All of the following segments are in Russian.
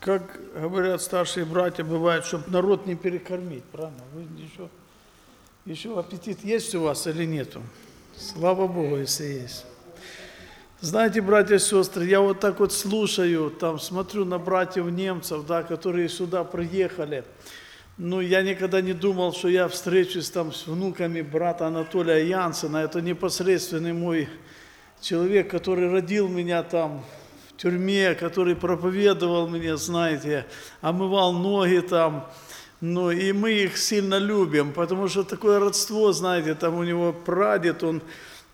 Как говорят старшие братья, бывает, чтобы народ не перекормить, правильно? Вы еще аппетит есть у вас или нету? Слава Богу, если есть. Знаете, братья и сестры, я вот так вот слушаю, там смотрю на братьев немцев, да, которые сюда приехали. Ну, я никогда не думал, что я встречусь там с внуками брата Анатолия Янсена. Это непосредственный мой человек, который родил меня там в тюрьме, который проповедовал мне, знаете, омывал ноги там. Ну, и мы их сильно любим, потому что такое родство, знаете, там у него прадед, он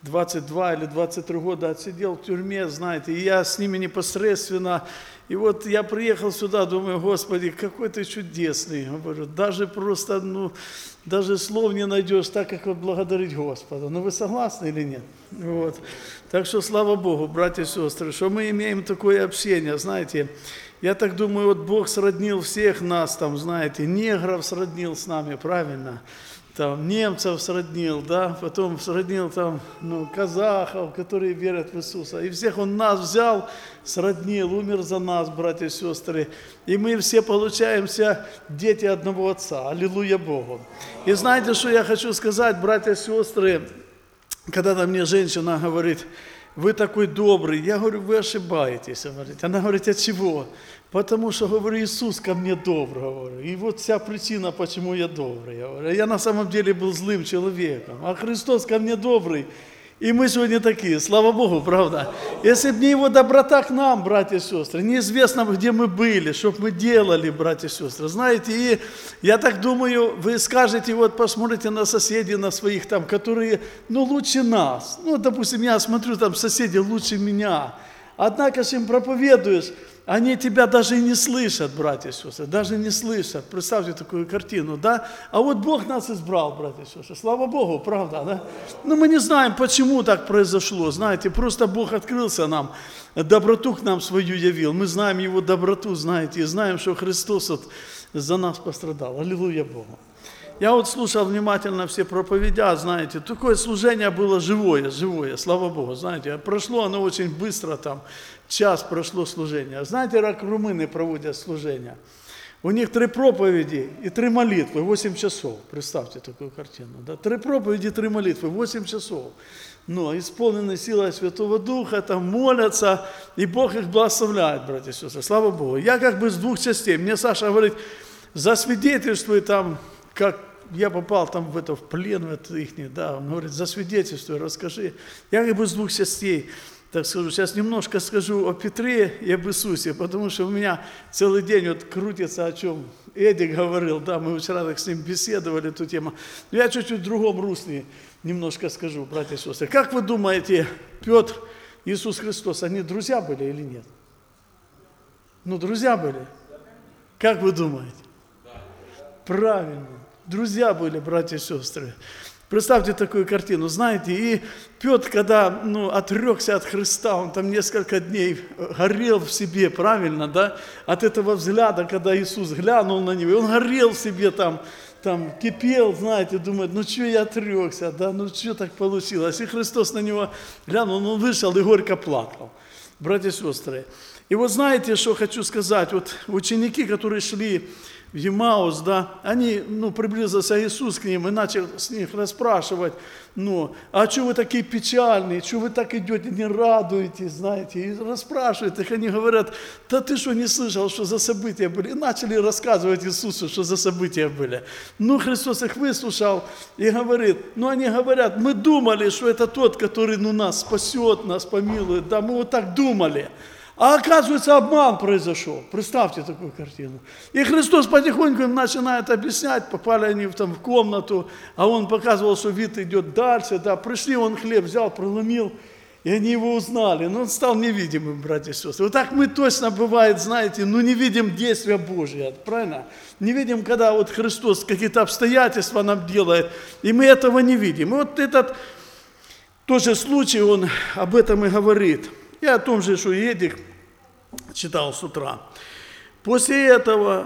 22 или 23 года отсидел в тюрьме, знаете, и я с ними непосредственно. И вот я приехал сюда, думаю, Господи, какой ты чудесный. Говорю, даже просто, даже слов не найдешь, так как вот благодарить Господа. Ну, вы согласны или нет? Вот. Так что, слава Богу, братья и сестры, что мы имеем такое общение, знаете. Я так думаю, вот Бог сроднил всех нас, там, знаете, негров сроднил с нами, правильно? Там, немцев сроднил, да, потом сроднил там, казахов, которые верят в Иисуса. И всех Он нас взял, сроднил, умер за нас, братья и сестры. И мы все получаемся дети одного Отца. Аллилуйя Богу. И знаете, что я хочу сказать, братья и сестры, когда-то мне женщина говорит, вы такой добрый. Я говорю, вы ошибаетесь. Она говорит, от чего? Потому что, говорю, Иисус ко мне добрый. Говорю. И вот вся причина, почему я добрый. Я на самом деле был злым человеком, а Христос ко мне добрый. И мы сегодня такие, слава Богу, правда? Если бы не Его доброта к нам, братья и сестры, неизвестно, где мы были, что бы мы делали, братья и сестры. Знаете, и я так думаю, вы скажете, вот посмотрите на соседей, на своих там, которые, лучше нас. Допустим, я смотрю, там соседи лучше меня. Однако же им проповедуешь, они тебя даже и не слышат, братья и сестры, даже не слышат. Представьте такую картину, да? А вот Бог нас избрал, братья и сестры, слава Богу, правда, да? Но мы не знаем, почему так произошло, знаете, просто Бог открылся нам, доброту к нам свою явил. Мы знаем Его доброту, знаете, и знаем, что Христос вот за нас пострадал. Аллилуйя Богу. Я вот слушал внимательно все проповедя, знаете, такое служение было живое, слава Богу, знаете, прошло оно очень быстро, там, час прошло служение. Знаете, как румыны проводят служение? У них 3 проповеди и 3 молитвы, 8 часов, представьте такую картину, да? 3 проповеди, 3 молитвы, 8 часов. Исполнены силой Святого Духа, там молятся, и Бог их благословляет, братья и сестры, слава Богу. Я как бы с 2 частей, мне Саша говорит, засвидетельствуй там, как я попал там в плен, в это их, да, он говорит, засвидетельствуй, расскажи. Я как бы с 2 частей, так скажу, сейчас немножко скажу о Петре и об Иисусе, потому что у меня целый день вот крутится, о чем Эдик говорил, да, мы вчера так с ним беседовали, эту тему. Но я чуть-чуть в другом русле немножко скажу, братья и сестры. Как вы думаете, Петр, Иисус Христос, они друзья были или нет? Друзья были. Как вы думаете? Правильно. Друзья были, братья и сестры. Представьте такую картину, знаете, и Петр, когда отрекся от Христа, он там несколько дней горел в себе, правильно, да, от этого взгляда, когда Иисус глянул на него, он горел в себе там кипел, знаете, думает, что я отрекся, да, что так получилось, и Христос на него глянул, он вышел и горько плакал, братья и сестры. И вот знаете, что хочу сказать, вот ученики, которые шли в Емаус, да, они, приблизился Иисус к ним и начал с них расспрашивать, а что вы такие печальные, что вы так идете, не радуетесь, знаете, и расспрашивают их, они говорят, да ты что, не слышал, что за события были, и начали рассказывать Иисусу, что за события были. Христос их выслушал и говорит, они говорят, мы думали, что это тот, который, нас спасет, нас помилует, да, мы вот так думали. А оказывается, обман произошел. Представьте такую картину. И Христос потихоньку им начинает объяснять, попали они в комнату, а Он показывал, что вид идет дальше, да, пришли, Он хлеб взял, проломил, и они Его узнали, но Он стал невидимым, братья и сестры. Вот так мы точно, бывает, знаете, не видим действия Божия, правильно? Не видим, когда вот Христос какие-то обстоятельства нам делает, и мы этого не видим. И вот этот тоже случай, он об этом и говорит. И о том же, что Эдик читал с утра. После того,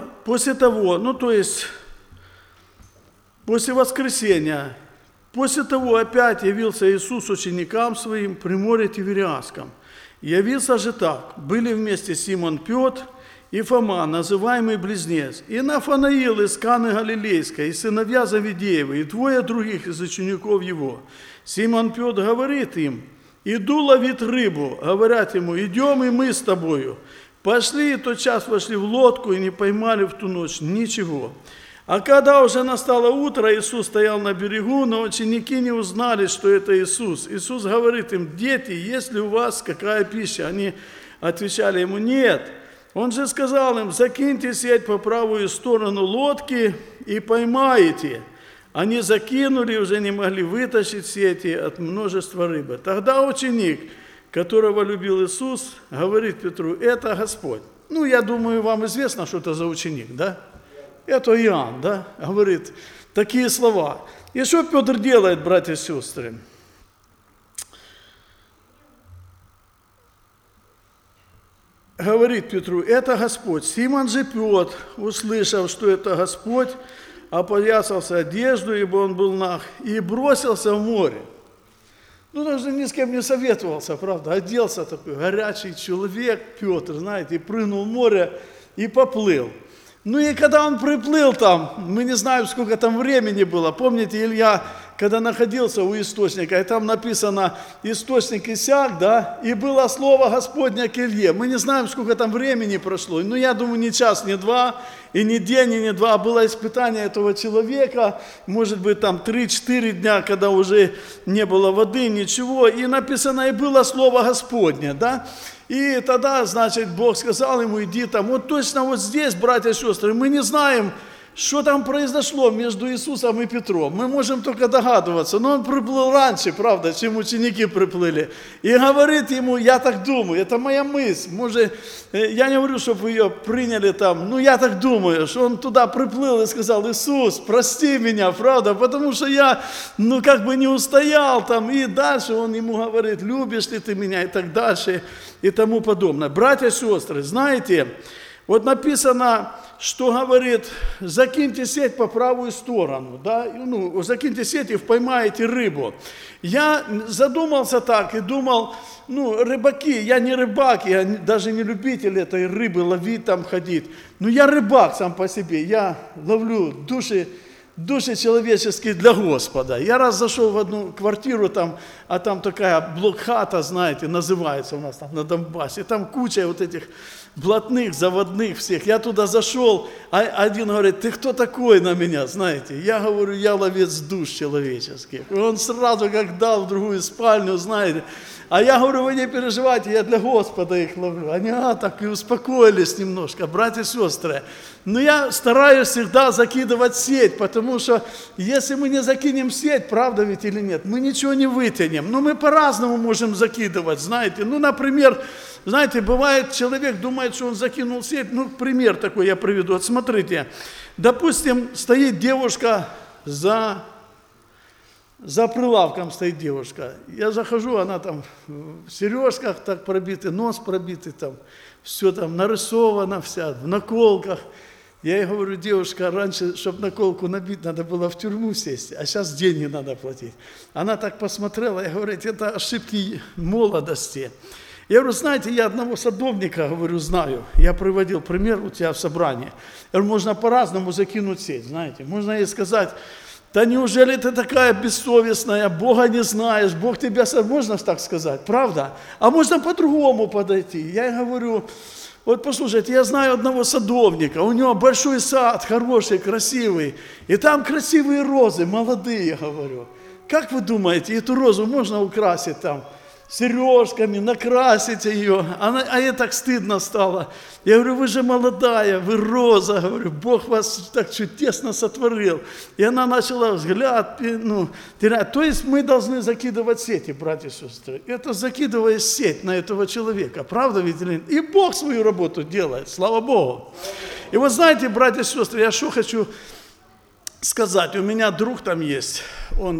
после воскресения, после того опять явился Иисус ученикам своим при море Тивериадском. Явился же так, были вместе Симон Петр и Фома, называемый Близнец, и Нафанаил из Каны Галилейской, и сыновья Завидеевы, и двое других из учеников его. Симон Петр говорит им: иду ловить рыбу. Говорят ему: идем и мы с тобою. Пошли, и тотчас вошли в лодку, и не поймали в ту ночь ничего. А когда уже настало утро, Иисус стоял на берегу, но ученики не узнали, что это Иисус. Иисус говорит им: дети, есть ли у вас какая пища? Они отвечали ему: нет. Он же сказал им: закиньте сеть по правую сторону лодки и поймаете. Они закинули, уже не могли вытащить сети от множества рыбы. Тогда ученик, которого любил Иисус, говорит Петру: это Господь. Ну, я думаю, вам известно, что это за ученик, да? Это Иоанн, да? Говорит такие слова. И что Петр делает, братья и сестры? Говорит Петру: это Господь. Симон же Петр, услышав, что это Господь, опоясался одежду, ибо он был наг, и бросился в море. Ну, даже ни с кем не советовался, правда. Оделся такой горячий человек, Петр, знаете, и прыгнул в море и поплыл. Ну и когда он приплыл там, мы не знаем, сколько там времени было. Помните, Илья, когда находился у источника, и там написано: источник иссяк, да, и было слово Господне к Илье. Мы не знаем, сколько там времени прошло. Ну, я думаю, не час, не два, и не день, и не два. Было испытание этого человека, может быть, там 3-4 дня, когда уже не было воды, ничего. И написано: и было слово Господне, да. И тогда, значит, Бог сказал ему: иди там. Вот точно вот здесь, братья и сестры, мы не знаем, что там произошло между Иисусом и Петром. Мы можем только догадываться. Но он приплыл раньше, правда, чем ученики приплыли. И говорит ему: я так думаю, это моя мысль. Может, я не говорю, чтобы вы ее приняли там, но я так думаю, что он туда приплыл и сказал: Иисус, прости меня, правда, потому что я, как бы не устоял там. И дальше он ему говорит: любишь ли ты меня, и так дальше, и тому подобное. Братья и сестры, знаете, вот написано, что говорит: закиньте сеть по правую сторону, да, закиньте сеть и поймаете рыбу. Я задумался так и думал, рыбаки, я не рыбак, я даже не любитель этой рыбы ловить, там ходить. Но я рыбак сам по себе, я ловлю души человеческие для Господа. Я раз зашел в одну квартиру, а там такая блок-хата, знаете, называется у нас там на Донбассе. Там куча вот этих блатных, заводных всех. Я туда зашел, а один говорит: ты кто такой на меня, знаете? Я говорю: я ловец душ человеческих. И он сразу как дал в другую спальню, знаете. А я говорю: вы не переживайте, я для Господа их ловлю. Они так и успокоились немножко, братья и сестры. Но я стараюсь всегда закидывать сеть, потому что если мы не закинем сеть, правда ведь или нет, мы ничего не вытянем. Но мы по-разному можем закидывать, знаете. Например, знаете, бывает, человек думает, что он закинул сеть. Пример такой я приведу. Вот смотрите, допустим, стоит девушка за прилавком стоит девушка. Я захожу, она там в сережках так пробитый, нос пробитый, там все там нарисовано вся, в наколках. Я ей говорю: девушка, раньше, чтобы наколку набить, надо было в тюрьму сесть, а сейчас деньги надо платить. Она так посмотрела, я говорю: это ошибки молодости. Я говорю: знаете, я одного садовника, говорю, знаю. Я приводил пример у тебя в собрании. Я говорю: можно по-разному закинуть сеть, знаете. Можно ей сказать: да неужели ты такая бессовестная, Бога не знаешь, Бог тебя... Можно так сказать, правда? А можно по-другому подойти. Я ей говорю: вот послушайте, я знаю одного садовника, у него большой сад, хороший, красивый, и там красивые розы, молодые, говорю. Как вы думаете, эту розу можно украсить там сережками, накрасить ее? А ей так стыдно стало. Я говорю: вы же молодая, вы роза, говорю, Бог вас так чудесно сотворил. И она начала взгляд терять. То есть мы должны закидывать сети, братья и сестры. Это закидывая сеть на этого человека, правда ведь? И Бог свою работу делает, слава Богу. И вот знаете, братья и сестры, я что хочу сказать. У меня друг там есть, он,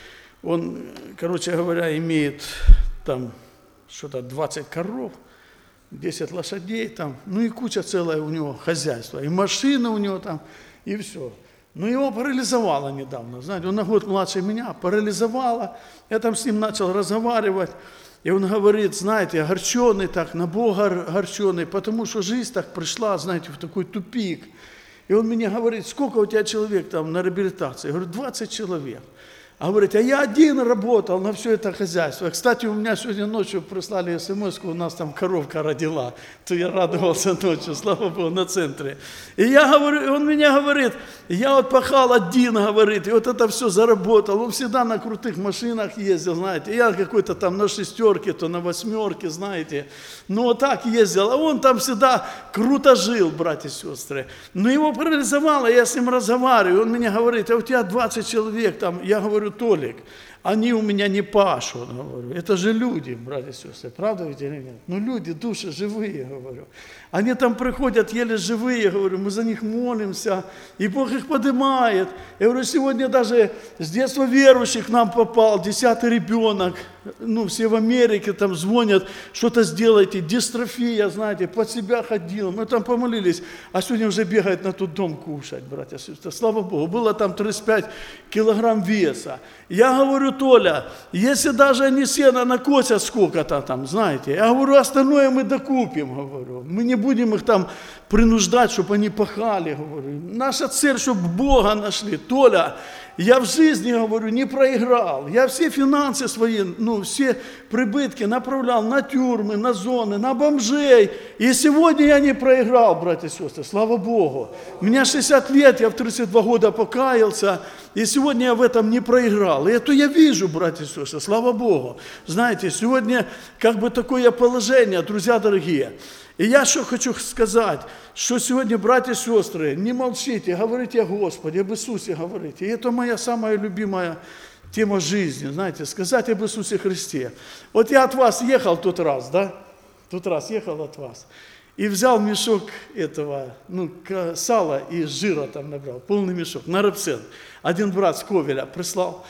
короче говоря, имеет там что-то 20 коров, 10 лошадей там, и куча целая у него хозяйства, и машина у него там, и все. Его парализовало недавно, знаете, он на год младше меня, парализовало. Я там с ним начал разговаривать, И он говорит, знаете, огорченный так, на Бога огорченный, потому что жизнь так пришла, знаете, в такой тупик. И он мне говорит, сколько у тебя человек там на реабилитации? Я говорю, 20 человек. А говорит, а я один работал на все это хозяйство. Кстати, у меня сегодня ночью прислали смс-ку, у нас там коровка родила. То я радовался ночью, слава Богу, на центре. И я говорю, он мне говорит, я вот пахал один, говорит, и вот это все заработал. Он всегда на крутых машинах ездил, знаете. Я какой-то там на 6-ке, то на 8-ке, знаете. Ну вот так ездил. А он там всегда круто жил, братья и сестры. Но его парализовало, я с ним разговариваю. Он мне говорит, а у тебя 20 человек там. Я говорю, Толик, они у меня не пашут, говорю. Это же люди, братья и сестры, правда ведь или нет? Ну люди, души живые, говорю. Они там приходят еле живые, говорю, мы за них молимся, и Бог их поднимает. Я говорю, сегодня даже с детства верующих к нам попал 10-й ребенок, ну все в Америке там звонят, что-то сделайте, дистрофия, знаете, под себя ходил, мы там помолились, а сегодня уже бегает на тот дом кушать, братья и сестры, слава Богу, было там 35 килограмм веса. Я говорю, Толя, если даже они сено накосят сколько-то там, знаете, я говорю, остальное мы докупим, говорю, мы не будем их там принуждать, чтобы они пахали, говорю. Наша цель, чтобы Бога нашли. Толя, я в жизни, говорю, не проиграл. Я все финансы свои, ну, все прибытки направлял на тюрьмы, на зоны, на бомжей. И сегодня я не проиграл, братья и сестры, слава Богу. Мне 60 лет, я в 32 года покаялся, и сегодня я в этом не проиграл. И это я вижу, братья и сестры, слава Богу. Знаете, сегодня как бы такое положение, друзья дорогие. И я что хочу сказать, что сегодня, братья и сестры, не молчите, говорите о Господе, об Иисусе говорите. И это моя самая любимая тема жизни, знаете, сказать об Иисусе Христе. Вот я от вас ехал тот раз, да? Тот раз ехал от вас. И взял мешок этого, ну, сала и жира там набрал, полный мешок, на рыбцент. Один брат с Ковеля прислал.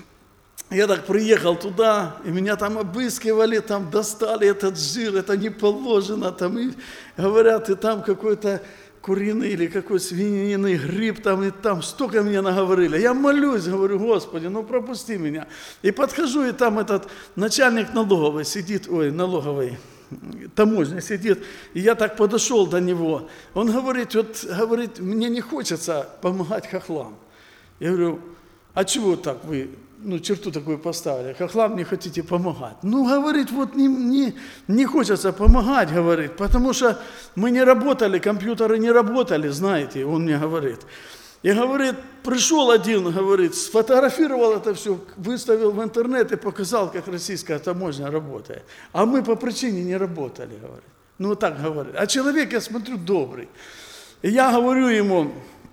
Я так приехал туда, и меня там обыскивали, там достали этот жир, это не положено, там, и говорят, и там какой-то куриный или какой свининый гриб, там, и там столько мне наговорили. Я молюсь, говорю, Господи, ну пропусти меня. И подхожу, и там этот начальник налоговой сидит, налоговой, таможня сидит, и я так подошел до него. Он говорит, говорит, мне не хочется помогать хохлам. Я говорю, а чего так вы, черту такую поставили, хохлам не хотите помогать? Ну, говорит, вот не хочется помогать, говорит, потому что мы не работали, компьютеры не работали, знаете, он мне говорит. И говорит, пришел один, говорит, сфотографировал это все, выставил в интернет и показал, как российская таможня работает. А мы по причине не работали, говорит. Ну, вот так говорит. А человек, я смотрю, добрый. И я говорю ему,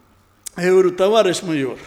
товарищ майор,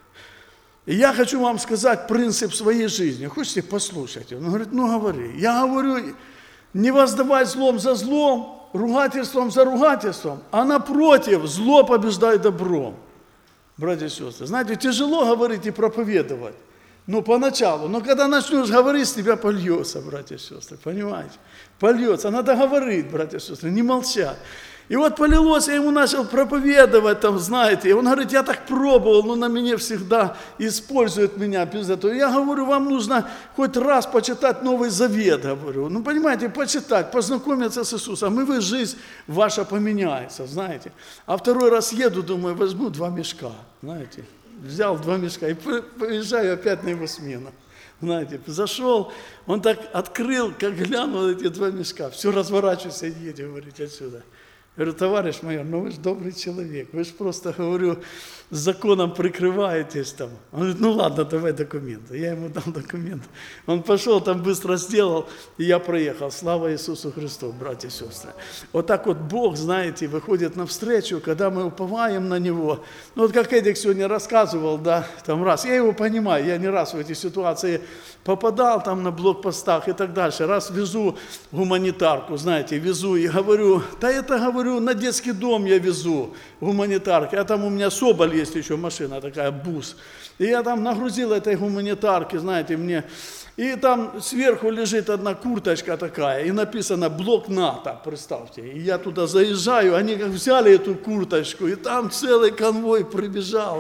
я хочу вам сказать принцип своей жизни. Хочете послушать? Он говорит, говори. Я говорю, не воздавать злом за злом, ругательством за ругательством, а напротив, зло побеждает добром. Братья и сестры, знаете, тяжело говорить и проповедовать, поначалу, но когда начнешь говорить, с тебя польется, братья и сестры, понимаете? Польется, надо говорить, братья и сестры, не молчать. И вот полилось, я ему начал проповедовать, там, знаете, и он говорит, я так пробовал, но на меня всегда используют меня без этого. Я говорю, вам нужно хоть раз почитать Новый Завет, говорю. Понимаете, почитать, познакомиться с Иисусом, и вы, жизнь ваша поменяется, знаете. А второй раз еду, думаю, возьму 2 мешка, знаете. Взял 2 мешка и поезжаю опять на его смену. Знаете, зашел, он так открыл, как глянул эти 2 мешка, все, разворачивайся и едем, говорит, отсюда. Я говорю, товарищ майор, вы же добрый человек, вы же просто, говорю, с законом прикрываетесь там. Он говорит, ладно, давай документы. Я ему дал документы. Он пошел, там быстро сделал, и я проехал. Слава Иисусу Христу, братья и сестры. Вот так вот Бог, знаете, выходит навстречу, когда мы уповаем на Него. Вот как Эдик сегодня рассказывал, да, там раз, я его понимаю, я не раз в эти ситуации попадал там на блокпостах и так дальше. Раз везу гуманитарку, знаете, везу и говорю, говорю, на детский дом я везу гуманитарки, а там у меня Соболь есть еще машина такая, бус. И я там нагрузил этой гуманитарки, знаете, мне, и там сверху лежит одна курточка такая, и написано «Блок НАТО», представьте. И я туда заезжаю, они как взяли эту курточку, и там целый конвой прибежал.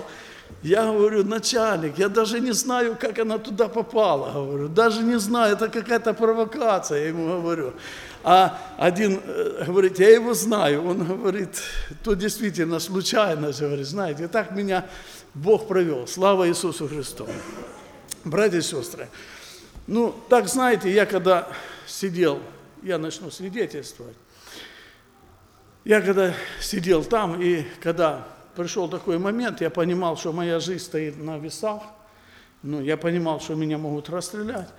Я говорю, начальник, я даже не знаю, как она туда попала, говорю, даже не знаю, это какая-то провокация, я ему говорю. А один говорит, я его знаю, он говорит, то действительно случайность, говорит, знаете, и так меня Бог провел, слава Иисусу Христу. Братья и сестры, ну, так знаете, я когда сидел, я начну свидетельствовать, я когда сидел там, и когда пришел такой момент, я понимал, что моя жизнь стоит на весах, ну, я понимал, что меня могут расстрелять.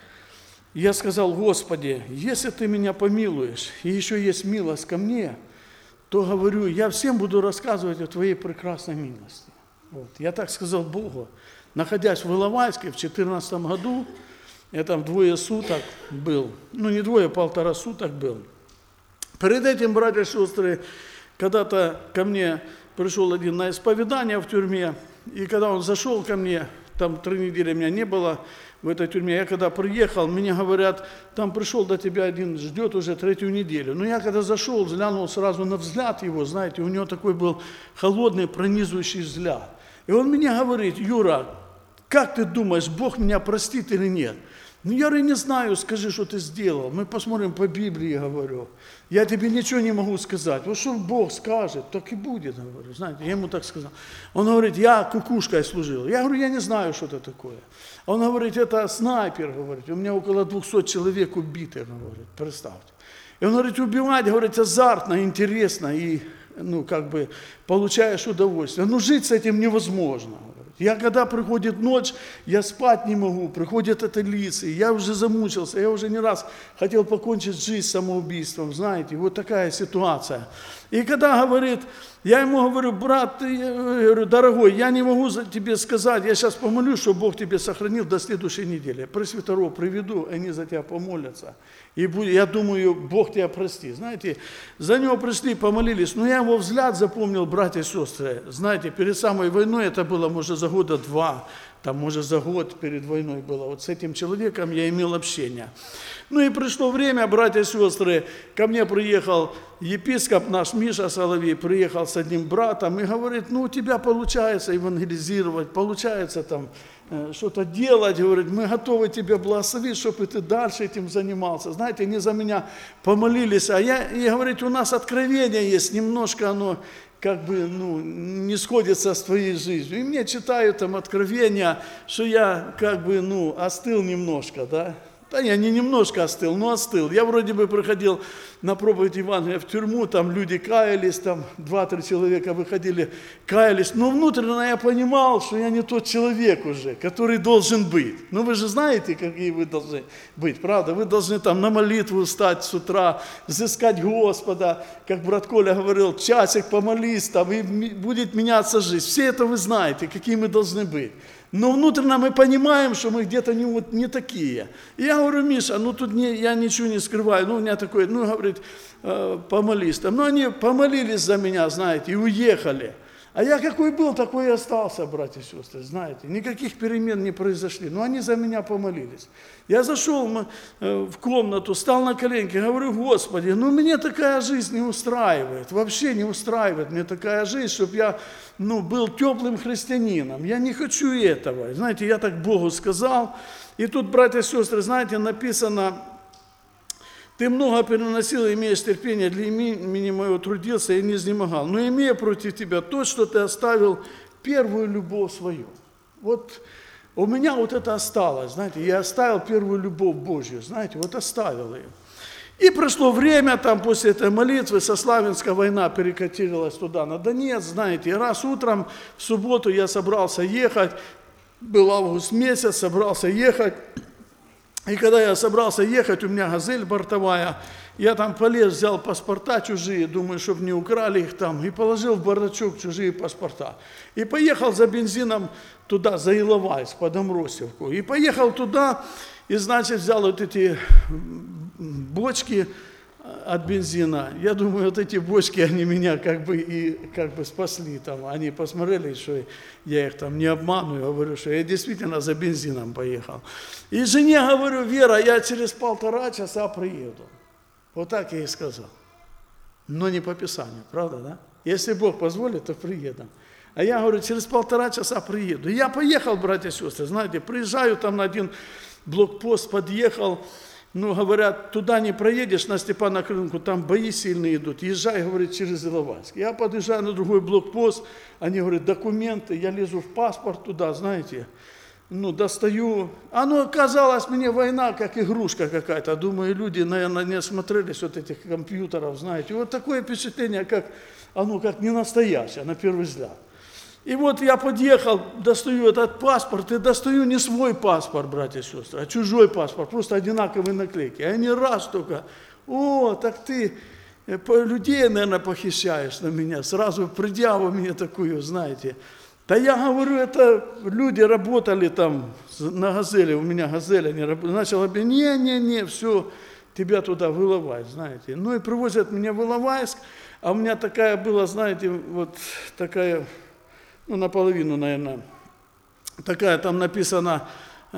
Я сказал, Господи, если Ты меня помилуешь, и еще есть милость ко мне, то, говорю, я всем буду рассказывать о Твоей прекрасной милости. Вот. Я так сказал Богу, находясь в Иловайске в 2014 году, я там 2 суток был, ну, не 2, 1,5 суток был. Перед этим, братья и сестры, когда-то ко мне пришел один на исповедание в тюрьме, и когда он зашел ко мне, там 3 недели меня не было в этой тюрьме, я когда приехал, мне говорят, там пришел до тебя один, ждет уже 3-ю неделю. Но я когда зашел, взглянул сразу на взгляд его, знаете, у него такой был холодный, пронизывающий взгляд. И он мне говорит, Юра, как ты думаешь, Бог меня простит или нет? Ну, я говорю, не знаю, скажи, что ты сделал. Мы посмотрим по Библии, говорю. Я тебе ничего не могу сказать. Вот что Бог скажет, так и будет, говорю. Знаете, я ему так сказал. Он говорит, я кукушкой служил. Я говорю, я не знаю, что это такое. Он говорит, это снайпер, говорит. У меня около 200 человек убитых, говорит, представьте. И он говорит, убивать, говорит, азартно, интересно, и, ну, как бы, получаешь удовольствие. Но жить с этим невозможно. Я когда приходит ночь, я спать не могу, приходят это лица, я уже замучился, я уже не раз хотел покончить жизнь самоубийством, знаете, вот такая ситуация. И когда говорит, я ему говорю, брат, я говорю, дорогой, я не могу тебе сказать, я сейчас помолюсь, чтобы Бог тебе сохранил до следующей недели. Я пресвитеров приведу, они за тебя помолятся. И я думаю, Бог тебя простит. Знаете, за него пришли, помолились, но я его взгляд запомнил, братья и сестры. Знаете, перед самой войной, это было, может, за года 2, там, может, за год перед войной было. Вот с этим человеком я имел общение. Ну и пришло время, братья и сестры, ко мне приехал епископ наш Миша Соловей, приехал с одним братом и говорит, ну у тебя получается евангелизировать, получается там что-то делать, говорит, мы готовы тебя благословить, чтобы ты дальше этим занимался. Знаете, они за меня помолились, и говорит, у нас откровение есть, немножко оно как бы, ну, не сходится с твоей жизнью. И мне читают там откровения, что я как бы, ну, остыл немножко, да. Да я не немножко остыл, но остыл. Я вроде бы приходил на проповедь Евангелия в тюрьму, там люди каялись, там 2-3 человека выходили, каялись. Но внутренне я понимал, что я не тот человек уже, который должен быть. Ну вы же знаете, какие вы должны быть, правда? Вы должны там на молитву встать с утра, взыскать Господа, как брат Коля говорил, часик помолись, там, и будет меняться жизнь. Все это вы знаете, какие мы должны быть. Но внутренне мы понимаем, что мы где-то не такие. И я говорю, Миша, ну тут я ничего не скрываю. Ну у меня такой, ну говорит, помолись там. Ну они помолились за меня, знаете, и уехали. А я какой был, такой и остался, братья и сестры, знаете. Никаких перемен не произошли. Но они за меня помолились. Я зашел в комнату, стал на коленки, говорю, Господи, ну мне такая жизнь не устраивает. Вообще не устраивает мне такая жизнь, чтобы я, ну, был теплым христианином. Я не хочу этого. Знаете, я так Богу сказал. И тут, братья и сестры, знаете, написано, ты много переносил, имеешь терпение, для имени моего трудился и не изнемогал. Но имея против тебя то, что ты оставил первую любовь свою. Вот у меня вот это осталось, знаете, я оставил первую любовь Божью, знаете, вот оставил ее. И прошло время, там после этой молитвы, Сославянская война перекатилась туда, на Донец, знаете, и раз утром в субботу я собрался ехать, был август месяц, собрался ехать. И когда я собрался ехать, у меня «Газель» бортовая, я там полез, взял паспорта чужие, думаю, чтобы не украли их там, и положил в бардачок чужие паспорта. И поехал за бензином туда, за Иловайск, под Амросевку. И поехал туда, и, значит, взял вот эти бочки от бензина. Я думаю, вот эти бочки, они меня как бы спасли там. Они посмотрели, что я их там не обманываю, говорю, что я действительно за бензином поехал. И жене говорю, Вера, я через 1,5 часа приеду. Вот так я ей сказал. Но не по Писанию, правда, да? Если Бог позволит, то приеду. А я говорю, через 1,5 часа приеду. И я поехал, братья и сестры, знаете, приезжаю там на один блокпост, подъехал, ну, говорят, туда не проедешь, на Степана Крынку, там бои сильные идут, езжай, говорит, через Иловайск. Я подъезжаю на другой блокпост, они говорят, документы, я лезу в паспорт туда, знаете, ну, достаю. Оно оказалось мне война, как игрушка какая-то. Думаю, люди, наверное, не осмотрелись вот этих компьютеров, знаете. Вот такое впечатление, как оно как не настоящее, на первый взгляд. И вот я подъехал, достаю этот паспорт, и достаю не свой паспорт, братья и сестры, а чужой паспорт, просто одинаковые наклейки. И они раз только, о, так ты людей, наверное, похищаешь на меня, сразу предъяву мне такую, знаете. Да я говорю, это люди работали там на «Газели», у меня «Газель», они работали, начал говорить, не, все, тебя туда в Иловайск, знаете. Ну и привозят меня в Иловайск, а у меня такая была, знаете, вот такая, ну наполовину, наверное, такая там написано,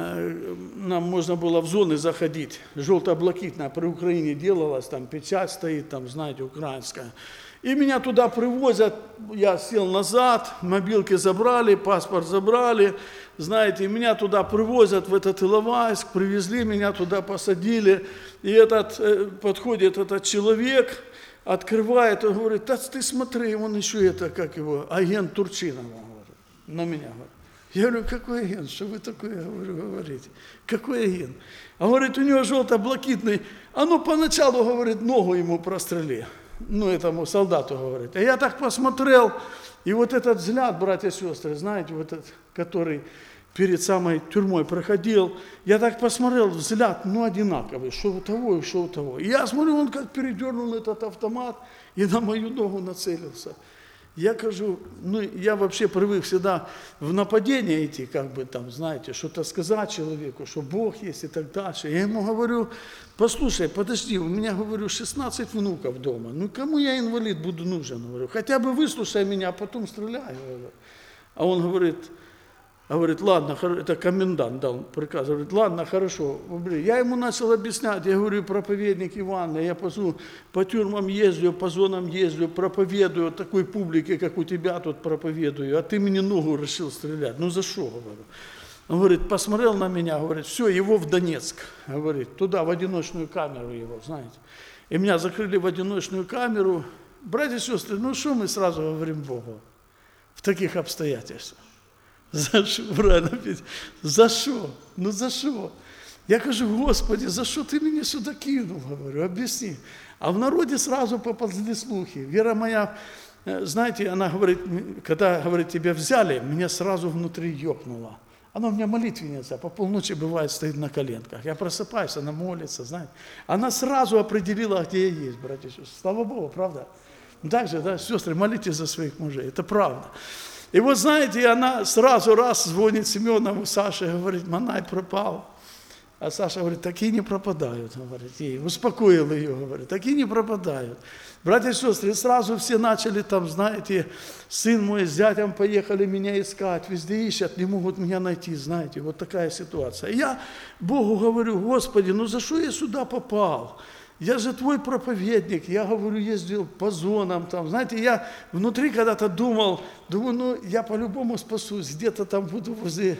нам можно было в зоны заходить, желто-блакитная, при Украине делалась, там печать стоит, там, знаете, украинская. И меня туда привозят, я сел назад, мобилки забрали, паспорт забрали, знаете, и меня туда привозят в этот Иловайск, привезли, меня туда посадили, и подходит этот человек, открывает, он говорит, да ты смотри, он еще это, как его, агент Турчинова, говорит, на меня, говорит. Я говорю, какой агент, что вы такое говорите, какой агент? А говорит, у него желто-блакитный, а ну поначалу, говорит, ногу ему прострели. Ну, этому солдату говорит. А я так посмотрел, и вот этот взгляд, братья и сестры, знаете, вот этот, который перед самой тюрьмой проходил, я так посмотрел, взгляд, ну, одинаковый, что у того и что у того. И я смотрю, он как передернул этот автомат и на мою ногу нацелился. Я кажу, ну, я вообще привык всегда в нападение идти, как бы там, знаете, что-то сказать человеку, что Бог есть и так дальше. Я ему говорю, послушай, подожди, у меня, говорю, 16 внуков дома, ну, кому я инвалид буду нужен, говорю, хотя бы выслушай меня, а потом стреляй, говорю. А он говорит, ладно, это комендант дал приказ, говорит, ладно, хорошо. Я ему начал объяснять, я говорю, проповедник Иван, я по тюрьмам ездю, по зонам ездю, проповедую такой публике, как у тебя тут проповедую, а ты мне ногу решил стрелять. Ну за что, говорю. Он говорит, посмотрел на меня, говорит, все, его в Донецк, говорит, туда, в одиночную камеру его, знаете. И меня закрыли в одиночную камеру. Братья и сестры, ну что мы сразу говорим Богу в таких обстоятельствах? За що, правильно, за що? Ну за що? Я кажу, Господи, за що ти мені сюди кинув, говорю, объясни. А в народе сразу поползли слухи. Вера моя, знаете, она говорит, когда, говорит, тебя взяли, меня сразу внутри ёкнуло. Она у меня молитвенница, по полночи бывает стоит на коленках. Я просыпаюсь, она молится, знаете. Она сразу определила, где я есть, братья и сестры. Слава Богу, правда? Так же, да, сестры, молитесь за своих мужей, это правда. И вот знаете, она сразу раз звонит Семенову, Саше, говорит, Манай пропал. А Саша говорит, такие не пропадают, говорит, и успокоил ее, говорит, такие не пропадают. Братья и сестры, сразу все начали там, знаете, сын мой с зятем поехали меня искать, везде ищут, не могут меня найти, знаете, вот такая ситуация. И я Богу говорю, Господи, ну за что я сюда попал? Я же твой проповедник, я, говорю, ездил по зонам, там, знаете, я внутри когда-то думаю, ну, я по-любому спасусь, где-то там буду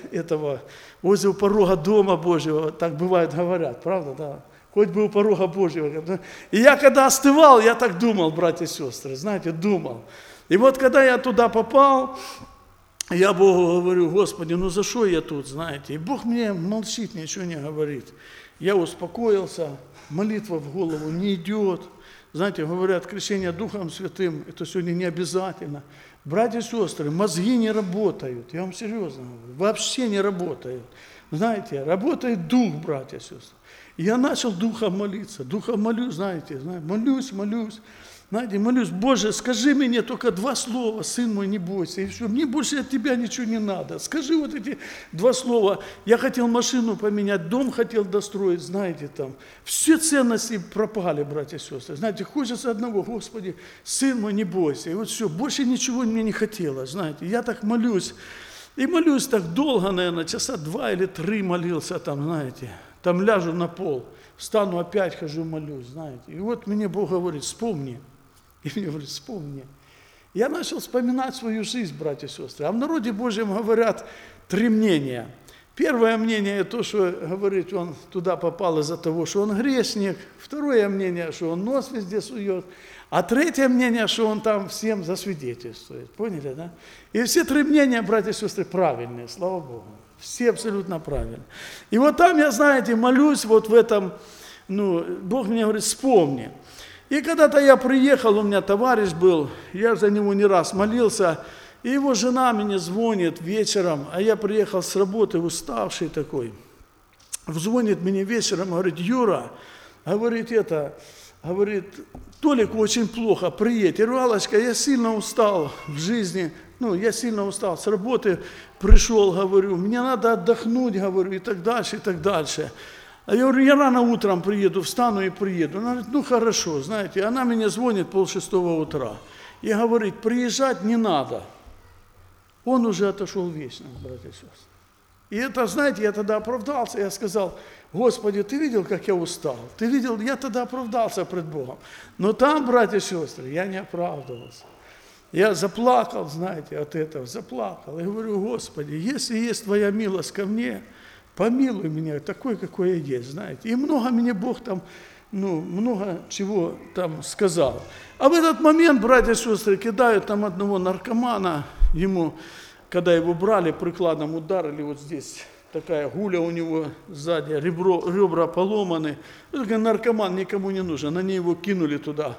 возле порога Дома Божьего, так бывает, говорят, правда, да, хоть бы у порога Божьего. И я когда остывал, я так думал, братья и сестры, знаете, думал. И вот когда я туда попал, я Богу говорю, Господи, ну за что я тут, знаете, и Бог мне молчит, ничего не говорит. Я успокоился, молитва в голову не идет. Знаете, говорят, крещение Духом Святым, это сегодня не обязательно. Братья и сестры, мозги не работают, я вам серьезно говорю, вообще не работают. Знаете, работает Дух, братья и сестры. И я начал Духом молиться, Духом молюсь, знаете, молюсь. Знаете, молюсь, Боже, скажи мне только 2 слова, сын мой, не бойся, и все, мне больше от тебя ничего не надо. Скажи вот эти 2 слова. Я хотел машину поменять, дом хотел достроить, знаете, там. Все ценности пропали, братья и сестры. Знаете, хочется одного, Господи, сын мой, не бойся. И вот все, больше ничего мне не хотелось, знаете. Я так молюсь, и молюсь так долго, наверное, часа 2 или 3 молился там, знаете. Там ляжу на пол, встану опять, хожу, молюсь, знаете. И вот мне Бог говорит, вспомни. И мне говорит, вспомни. Я начал вспоминать свою жизнь, братья и сестры. А в народе Божьем говорят 3 мнения. Первое мнение, то, что говорит, он туда попал из-за того, что он грешник. Второе мнение, что он нос везде сует. А третье мнение, что он там всем засвидетельствует. Поняли, да? И все 3 мнения, братья и сестры, правильные, слава Богу. Все абсолютно правильно. И вот там я, знаете, молюсь вот в этом, Бог мне говорит, вспомни. И когда-то я приехал, у меня товарищ был, я за него не раз молился, и его жена мне звонит вечером, а я приехал с работы уставший такой. Звонит мне вечером, говорит, Юра, говорит, Толику очень плохо, приедь. Я говорю, Аллочка, я сильно устал в жизни, я сильно устал с работы, пришел, говорю, мне надо отдохнуть, говорю, и так дальше, и так дальше. А я говорю, я рано утром приеду, встану и приеду. Она говорит, хорошо, знаете, она мне звонит 5:30 утра. И говорит, приезжать не надо. Он уже отошел в вечность, братья и сестры. И это, знаете, я тогда оправдался, я сказал, Господи, ты видел, как я устал? Ты видел, я тогда оправдался пред Богом. Но там, братья и сестры, я не оправдывался. Я заплакал, знаете, от этого, заплакал. И говорю, Господи, если есть Твоя милость ко мне, помилуй меня такой, какой я есть, знаете. И много мне Бог там, много чего там сказал. А в этот момент, братья и сестры, кидают там одного наркомана, ему, когда его брали, прикладом ударили вот здесь, такая гуля у него сзади, ребра поломаны. Только наркоман никому не нужен, они его кинули туда,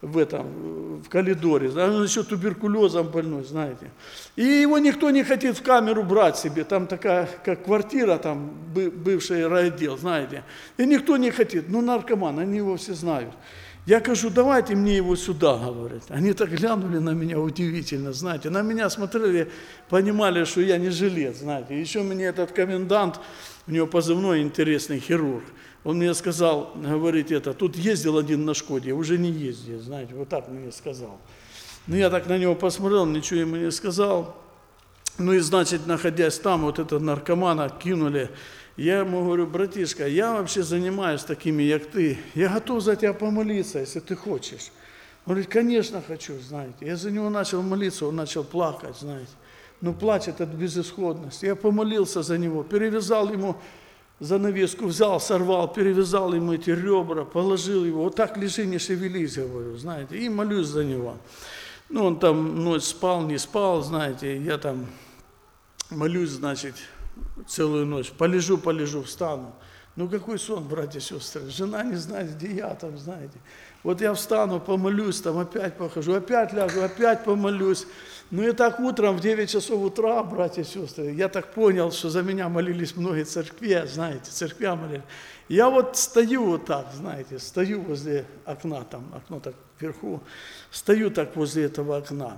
в коридоре, он еще туберкулезом больной, знаете. И его никто не хотит в камеру брать себе, там такая, как квартира, там бывший райотдел, знаете. И никто не хотит, наркоман, они его все знают. Я говорю, давайте мне его сюда, говорят. Они так глянули на меня удивительно, знаете. На меня смотрели, понимали, что я не жилец, знаете. Еще мне этот комендант, у него позывной интересный, хирург. Он мне сказал, говорит, тут ездил один на Шкоде, уже не ездит, знаете, вот так мне сказал. Я так на него посмотрел, ничего ему не сказал. И, значит, находясь там, вот этого наркомана кинули. Я ему говорю, братишка, я вообще занимаюсь такими, как ты. Я готов за тебя помолиться, если ты хочешь. Он говорит, конечно, хочу, знаете. Я за него начал молиться, он начал плакать, знаете. Плачет от безысходности. Я помолился за него, перевязал ему занавеску, взял, сорвал, перевязал ему эти ребра, положил его. Вот так лежи, не шевелись, говорю, знаете. И молюсь за него. Он там ночь спал, не спал, знаете. Я там молюсь, значит, целую ночь. Полежу, встану. Какой сон, братья и сестры. Жена не знает, где я там, знаете. Вот я встану, помолюсь, там опять похожу, опять ляжу, опять помолюсь. И так утром в 9 часов утра, братья и сестры, я так понял, что за меня молились многие церкви, знаете, церквя молились. Я вот стою вот так, знаете, стою возле окна, там окно так вверху, стою так возле этого окна.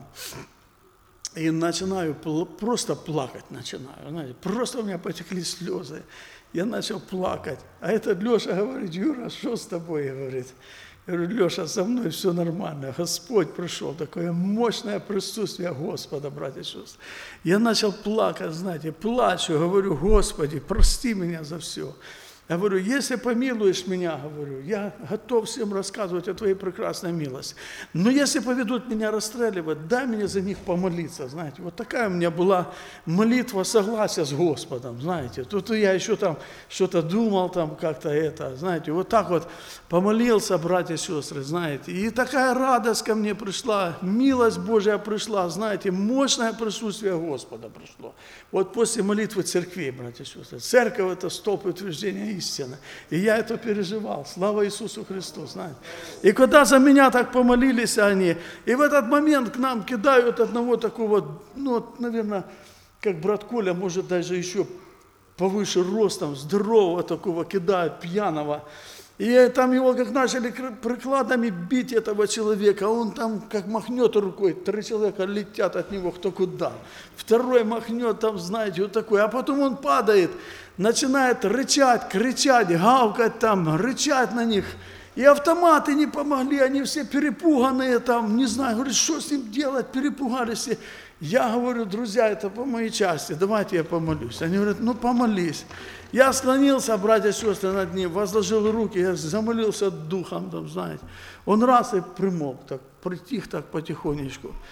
И начинаю просто плакать, знаете, просто у меня потекли слезы. Я начал плакать. А этот Леша говорит, Юра, что с тобой, говорит. Я говорю, Леша, со мной все нормально, Господь пришел, такое мощное присутствие Господа, братья и сестры. Я начал плакать, знаете, плачу, говорю, Господи, прости меня за все. Я говорю, если помилуешь меня, говорю, я готов всем рассказывать о Твоей прекрасной милости. Но если поведут меня расстреливать, дай мне за них помолиться, знаете. Вот такая у меня была молитва согласия с Господом, знаете. Тут я еще там что-то думал, там как-то знаете. Вот так вот помолился, братья и сестры, знаете. И такая радость ко мне пришла, милость Божья пришла, знаете, мощное присутствие Господа пришло. Вот после молитвы церкви, братья и сестры. Церковь – это столб утверждения истины. И я это переживал. Слава Иисусу Христу, знаете. И когда за меня так помолились они, и в этот момент к нам кидают одного такого, наверное, как брат Коля, может, даже еще повыше ростом, здорового такого кидают, пьяного. И там его как начали прикладами бить этого человека, он там как махнет рукой, 3 человека летят от него кто куда. Второй махнет там, знаете, вот такой, а потом он падает, начинает рычать, кричать, гавкать там, рычать на них. И автоматы не помогли, они все перепуганные там, не знаю, говорят, что с ним делать, перепугались. Я говорю, друзья, это по моей части, давайте я помолюсь. Они говорят, помолись. Я склонился, братья и сестры, над ним, возложил руки, я замолился духом, там, знаете. Он раз и примолк, так, притих так потихонечку.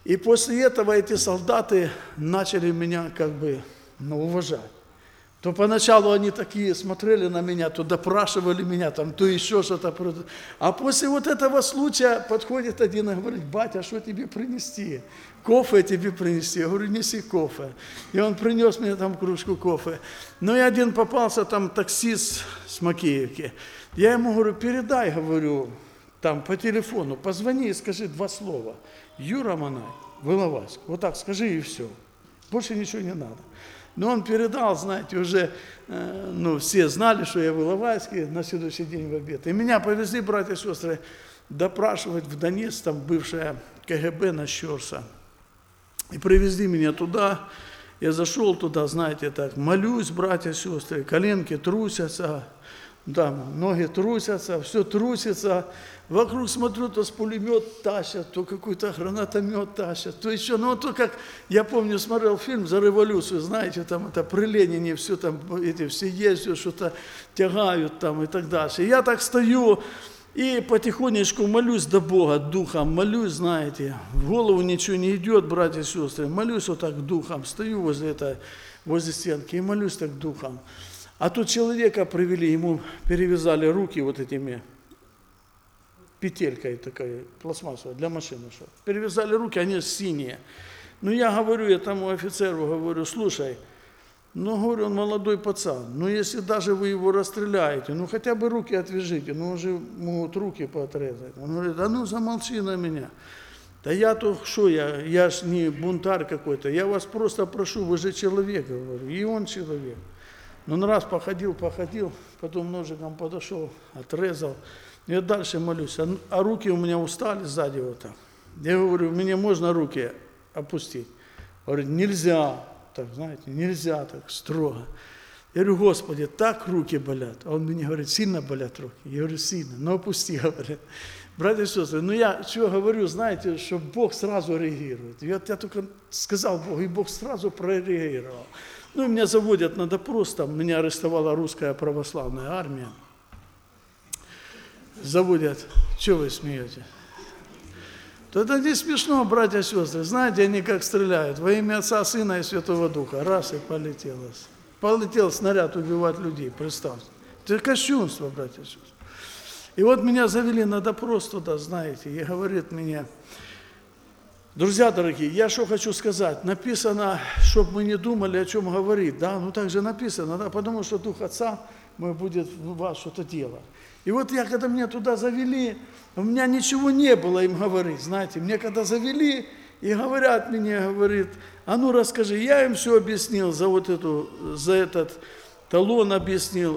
И после этого эти солдаты начали меня как бы уважать. То поначалу они такие смотрели на меня, то допрашивали меня, там, то еще что-то. А после вот этого случая подходит один и говорит: батя, что тебе принести? Кофе тебе принести? Я говорю: неси кофе. И он принес мне там кружку кофе. Ну и один попался там таксист с Макеевки. Я ему говорю: передай, говорю, там по телефону, позвони и скажи 2 слова. Юра Манай, Иловайск. Вот так скажи и все. Больше ничего не надо. Но он передал, знаете, уже, все знали, что я в Иловайске на следующий день в обед. И меня повезли, братья и сестры, допрашивать в Донецк, там бывшая КГБ на Щорса. И привезли меня туда. Я зашел туда, знаете, так, молюсь, братья и сестры, коленки трусятся, там, ноги трусятся, все трусится. Вокруг смотрю, то с пулемет тащат, то какой-то гранатомет тащат, то еще, то как, я помню, смотрел фильм «За революцию», знаете, там это при Ленине все там, все ездят, что-то тягают там и так дальше. Я так стою и потихонечку молюсь до Бога духом, молюсь, знаете, в голову ничего не идет, братья и сестры, молюсь вот так духом, стою возле стенки и молюсь так духом. А тут человека привели, ему перевязали руки вот этими петелькой такая, пластмассовая, для машины. Перевязали руки, они синие. Я говорю, я тому офицеру говорю: слушай, говорю, он молодой пацан, если даже вы его расстреляете, хотя бы руки отвяжите, уже могут руки поотрезать. Он говорит: замолчи на меня. Да я ж не бунтарь какой-то, я вас просто прошу, вы же человек, говорю, и он человек. Он раз походил, потом ножиком подошел, отрезал. Я дальше молюсь, а руки у меня устали сзади вот так. Я говорю: мне можно руки опустить? Говорит: нельзя, так, знаете, нельзя так строго. Я говорю: Господи, так руки болят. А он мне говорит: сильно болят руки? Я говорю: сильно, опусти, говорит. Братья и сестры, я чего говорю, знаете, что Бог сразу реагирует. Я только сказал Богу, и Бог сразу прореагировал. Меня заводят на допрос, там меня арестовала русская православная армия. Заводят. Чего вы смеете? Это не смешно, братья и сестры. Знаете, они как стреляют. Во имя Отца, Сына и Святого Духа. Раз и полетело. Полетел снаряд убивать людей, представьте. Это кощунство, братья и сестры. И вот меня завели на допрос туда, знаете, и говорит мне: друзья дорогие, я что хочу сказать, написано, чтобы мы не думали, о чем говорить, да, так же написано, да, потому что Дух Отца будет в вас что-то делать. И вот когда меня туда завели, у меня ничего не было им говорить, знаете, мне когда завели и говорят мне, говорит: а расскажи, я им все объяснил, за этот талон объяснил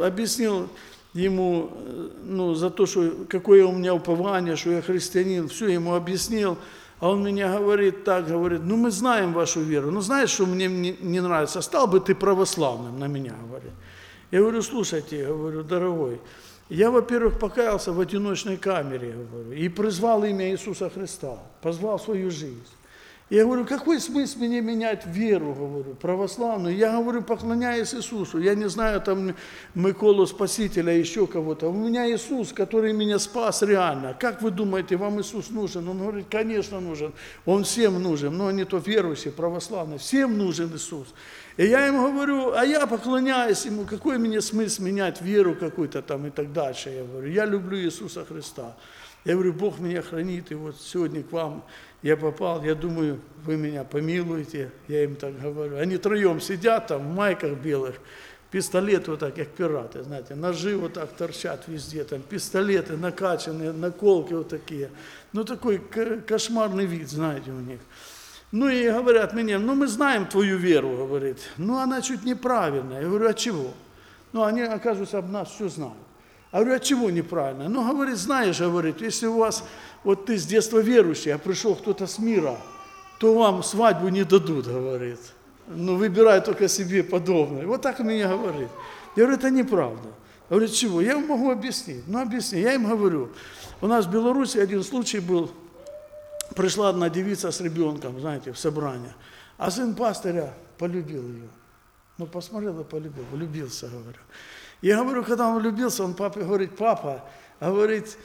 ему, за то, что какое у меня упование, что я христианин, все ему объяснил. А он мне говорит так, мы знаем вашу веру, знаешь, что мне не нравится, стал бы ты православным, на меня говорит. Я говорю: слушайте, дорогой, я, во-первых, покаялся в одиночной камере, и призвал имя Иисуса Христа, позвал свою жизнь. Я говорю: какой смысл мне менять веру, православную? Я говорю, поклоняюсь Иисусу. Я не знаю там Миколу Спасителя, еще кого-то. У меня Иисус, который меня спас реально. Как вы думаете, вам Иисус нужен? Он говорит: конечно нужен. Он всем нужен. Но не то верующие, православные. Всем нужен Иисус. И я им говорю: а я поклоняюсь Ему. Какой мне смысл менять веру какую-то там и так дальше? Я говорю: я люблю Иисуса Христа. Я говорю: Бог меня хранит, и вот сегодня к вам я попал, я думаю, вы меня помилуете, я им так говорю. Они троем сидят там в майках белых, пистолеты вот так, как пираты, знаете, ножи вот так торчат везде, там пистолеты накачанные, наколки вот такие. Такой кошмарный вид, знаете, у них. И говорят мне: мы знаем твою веру, говорит, она чуть неправильная. Я говорю: а чего? Они, оказывается, об нас все знают. Я говорю: а чего неправильно? Говорит, знаешь, говорит, если у вас, вот ты с детства верующий, а пришел кто-то с мира, то вам свадьбу не дадут, говорит. Выбирай только себе подобное. Вот так мне говорит. Я говорю: это неправда. Я говорю: чего? Я вам могу объяснить. Объясни. Я им говорю: у нас в Беларуси один случай был, пришла одна девица с ребенком, знаете, в собрание, а сын пастыря полюбил ее. Посмотрел и полюбил, влюбился, говорю. Я говорю, когда он влюбился, он папе говорит: папа, говорит,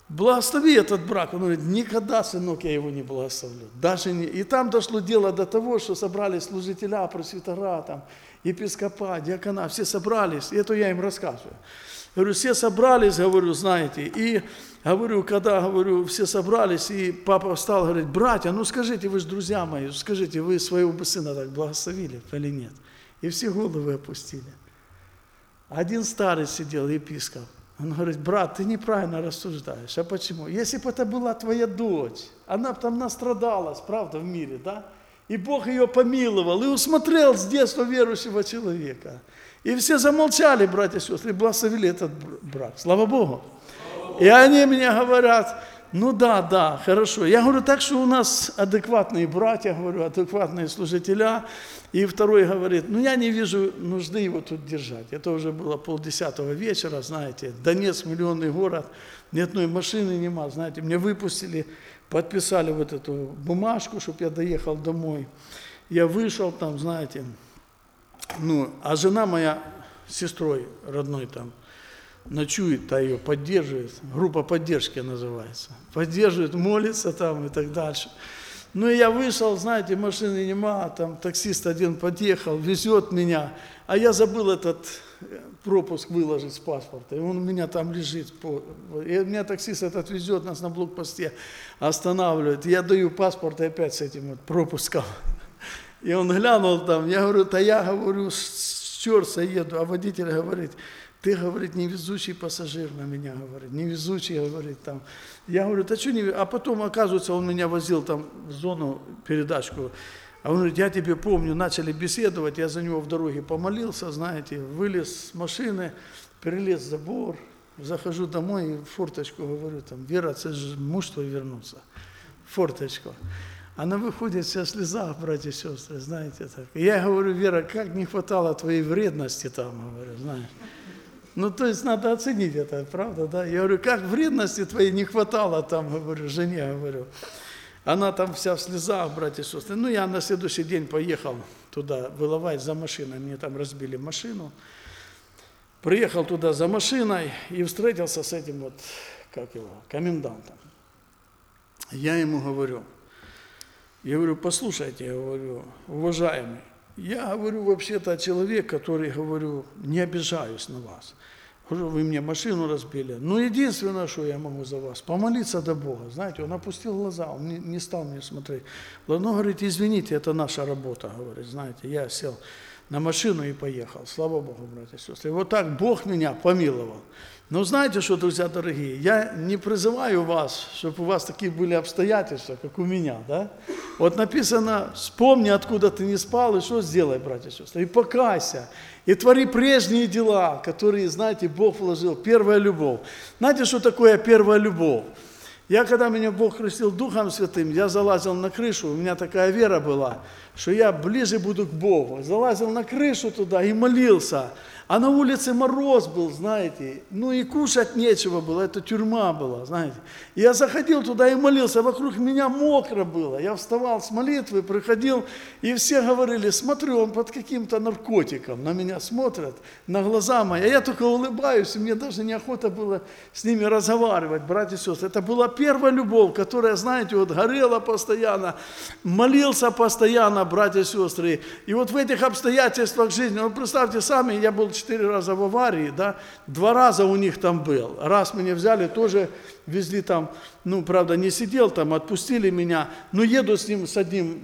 благослови этот брак. Он говорит, никогда, сынок, я его не благословлю. Даже не. И там дошло дело до того, что собрались служителя, пресвитера, там, епископа, диакона, все собрались, и это я им рассказываю. Я говорю, все собрались, говорю, знаете, и говорю, когда, говорю, все собрались, и папа встал, говорит, братья, ну скажите, вы же друзья мои, скажите, вы своего бы сына так благословили или нет? И все головы опустили. Один старый сидел, епископ, он говорит, брат, ты неправильно рассуждаешь. А почему? Если бы это была твоя дочь, она бы там настрадалась, правда, в мире, да? И Бог ее помиловал, и усмотрел с детства верующего человека. И все замолчали, братья и сестры, и благословили этот брак. Слава Богу. И они мне говорят, ну да, хорошо. Я говорю, так что у нас адекватные братья, говорю, адекватные служителя. И второй говорит, ну я не вижу нужды его тут держать. Это уже было 9:30 вечера, знаете, Донецк, миллионный город, ни одной машины нема, знаете, мне выпустили, подписали вот эту бумажку, чтобы я доехал домой. Я вышел там, знаете, ну, а жена моя с сестрой родной там ночует, та ее поддерживает, группа поддержки называется, поддерживает, молится там и так дальше. Ну и я вышел, знаете, машины нема, там таксист один подъехал, везет меня, а я забыл этот пропуск выложить с паспорта, и он у меня там лежит. И меня таксист этот везет, нас на блокпосте останавливает, я даю паспорт и опять с этим вот пропуском. И он глянул там, я говорю, я говорю, с Черца еду, а водитель говорит, ты, говорит, невезучий пассажир на меня, говорит, невезучий, говорит, там. Я говорю, да что не... А потом, оказывается, он меня возил там в зону передачку. А он говорит, я тебе помню, начали беседовать, я за него в дороге помолился, знаете, вылез с машины, перелез забор, захожу домой и в форточку говорю, там, Вера, это же муж твой вернулся, форточку. Она выходит вся в слезах, братья и сестры, знаете, так. И я говорю, Вера, как не хватало твоей вредности там, говорю, знаешь. Ну, то есть надо оценить это, правда, да? Я говорю, как вредности твоей не хватало там, говорю, жене, говорю. Она там вся в слезах, братья и сестры. Ну, я на следующий день поехал туда выловать за машиной, мне там разбили машину. Приехал туда за машиной и встретился с этим вот, как его, комендантом. Я ему говорю, послушайте, я говорю, уважаемый, я говорю, вообще-то человек, который, говорю, не обижаюсь на вас. Говорю, вы мне машину разбили. Но единственное, что я могу за вас, помолиться до Бога. Знаете, он опустил глаза, он не стал мне смотреть. Но говорит, извините, это наша работа, говорит, знаете, я сел на машину и поехал. Слава Богу, братья и сестры. Вот так Бог меня помиловал. Но знаете что, друзья дорогие, я не призываю вас, чтобы у вас такие были обстоятельства, как у меня, да? Вот написано, вспомни, откуда ты не спал, и что сделай, братья и сестры, и покайся, и твори прежние дела, которые, знаете, Бог вложил, первая любовь. Знаете, что такое первая любовь? Когда меня Бог крестил Духом Святым, я залазил на крышу, у меня такая вера была, что я ближе буду к Богу. Залазил на крышу туда и молился. А на улице мороз был, знаете, ну и кушать нечего было, это тюрьма была, знаете. И я заходил туда и молился, вокруг меня мокро было. Я вставал с молитвы, приходил, и все говорили, смотрю, он под каким-то наркотиком, на меня смотрят, на глаза мои. А я только улыбаюсь, и мне даже неохота было с ними разговаривать, братья и сестры. Это была первая любовь, которая, знаете, вот горела постоянно, молился постоянно, братья и сестры. И вот в этих обстоятельствах жизни, вот представьте сами, я был 4 раза в аварии, да, 2 раза у них там был. Раз меня взяли, тоже везли там, ну, правда, не сидел там, отпустили меня, но еду с ним, с одним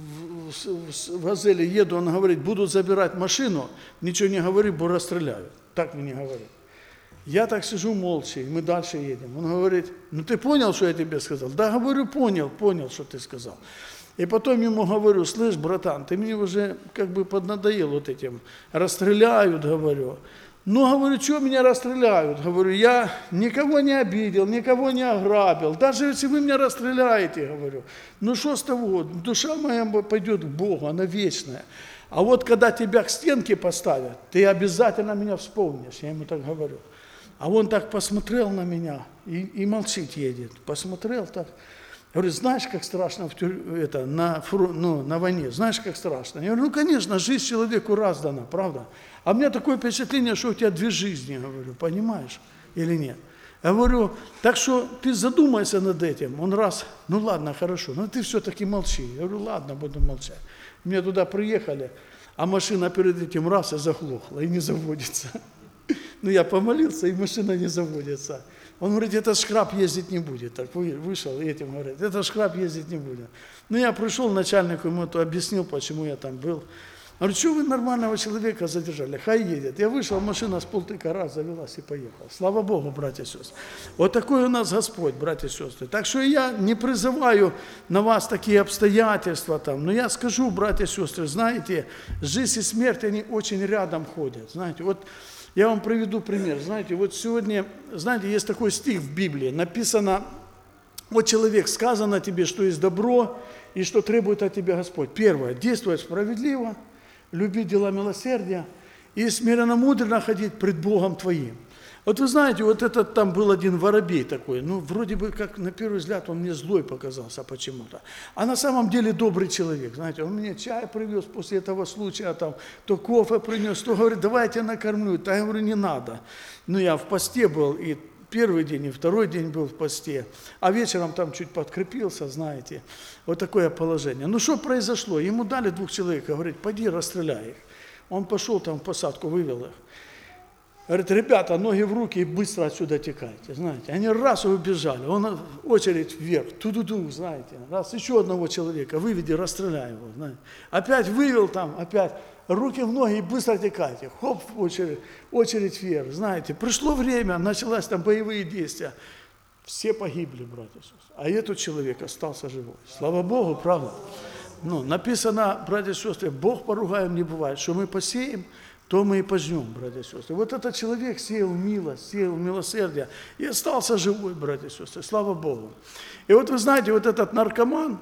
в «Газели» еду, он говорит, будут забирать машину, ничего не говори, бо расстреляют. Так мне говорит. Я так сижу молча, и мы дальше едем. Он говорит, ну ты понял, что я тебе сказал? Да, говорю, понял, что ты сказал. И потом ему говорю, слышь, братан, ты мне уже как бы поднадоел вот этим, расстреляют, говорю. Ну, говорю, что меня расстреляют? Говорю, я никого не обидел, никого не ограбил, даже если вы меня расстреляете, говорю. Ну, что с того? Душа моя пойдет к Богу, она вечная. А вот когда тебя к стенке поставят, ты обязательно меня вспомнишь, я ему так говорю. А он так посмотрел на меня и молчит едет, посмотрел так. Говорит, знаешь, как страшно на войне, знаешь, как страшно? Я говорю, ну, конечно, жизнь человеку раз дана, правда? А у меня такое впечатление, что у тебя 2 жизни, говорю, понимаешь или нет? Я говорю, так что ты задумайся над этим. Он раз, ну ладно, хорошо, но ты все-таки молчи. Я говорю, ладно, буду молчать. Мне туда приехали, а машина перед этим раз и заглохла, и не заводится. Ну, я помолился, и машина не заводится. Он говорит, этот шкраб ездить не будет. Так вышел, и этим говорит, этот шкраб ездить не будет. Ну, я пришел, начальнику ему это объяснил, почему я там был. Говорю, что вы нормального человека задержали? Хай едет. Я вышел, машина с полтыка раз завелась и поехала. Слава Богу, братья и сестры. Вот такой у нас Господь, братья и сестры. Так что я не призываю на вас такие обстоятельства там. Но я скажу, братья и сестры, знаете, жизнь и смерть, они очень рядом ходят. Знаете, вот я вам приведу пример. Знаете, вот сегодня, знаете, есть такой стих в Библии. Написано, вот человек, сказано тебе, что есть добро и что требует от тебя Господь. Первое, действовать справедливо, любить дела милосердия и смиренно мудренно ходить пред Богом твоим. Вот вы знаете, вот этот там был один воробей такой, ну, вроде бы, как на первый взгляд, он мне злой показался почему-то. А на самом деле добрый человек, знаете, он мне чай привез после этого случая, там, то кофе принес, то говорит, давай я тебя накормлю. А я говорю, не надо. Ну, я в посте был, и первый день, и второй день был в посте, а вечером там чуть подкрепился, знаете. Вот такое положение. Ну, что произошло? Ему дали 2 человек, говорит, пойди расстреляй их. Он пошел там в посадку, вывел их. Говорит, ребята, ноги в руки и быстро отсюда текайте, знаете. Они раз и убежали, он очередь вверх, ту-ду-ду, знаете. Раз еще одного человека выведи, расстреляй его, знаете. Опять вывел там, опять руки в ноги и быстро текайте. Хоп, очередь вверх, знаете. Пришло время, началось там боевые действия. Все погибли, братья и сестры. А этот человек остался живой. Слава Богу, правда. Ну, написано, братья и сестры, Бог поругаем не бывает, что мы посеем, то мы и пожнем, братья и сестры. Вот этот человек сеял милость, сеял милосердие и остался живой, братья и сестры, слава Богу. И вот вы знаете, вот этот наркоман,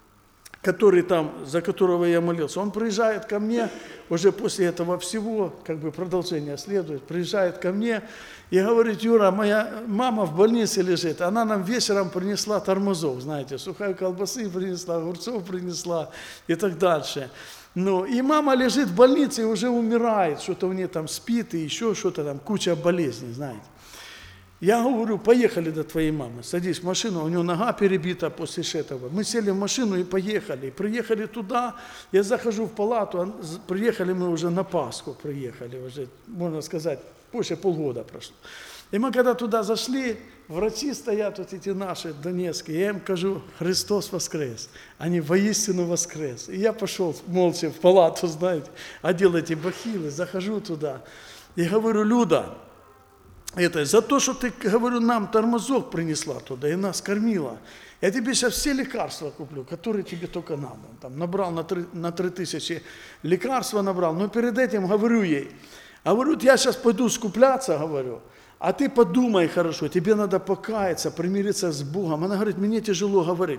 который там, за которого я молился, он приезжает ко мне, уже после этого всего, как бы продолжение следует, приезжает ко мне и говорит, Юра, моя мама в больнице лежит, она нам вечером принесла тормозов, знаете, сухой колбасы принесла, огурцов принесла и так дальше. Ну, и мама лежит в больнице и уже умирает, что-то у нее там спит и еще что-то там, куча болезней, знаете. Я говорю, поехали до твоей мамы, садись в машину, у нее нога перебита после этого. Мы сели в машину и поехали. Приехали туда, я захожу в палату, приехали мы уже на Пасху, приехали уже, можно сказать, больше полгода прошло. И мы когда туда зашли, врачи стоят, вот эти наши донецкие, я им кажу, Христос воскрес. Они воистину воскрес. И я пошел молча в палату, знаете, одел эти бахилы, захожу туда. И говорю, Люда, это за то, что ты, говорю, нам тормозок принесла туда и нас кормила. Я тебе сейчас все лекарства куплю, которые тебе только надо. Там набрал на 3000 лекарства набрал, но перед этим говорю ей, говорю, я сейчас пойду скупляться, говорю, а ты подумай хорошо, тебе надо покаяться, примириться с Богом. Она говорит, мне тяжело говорить.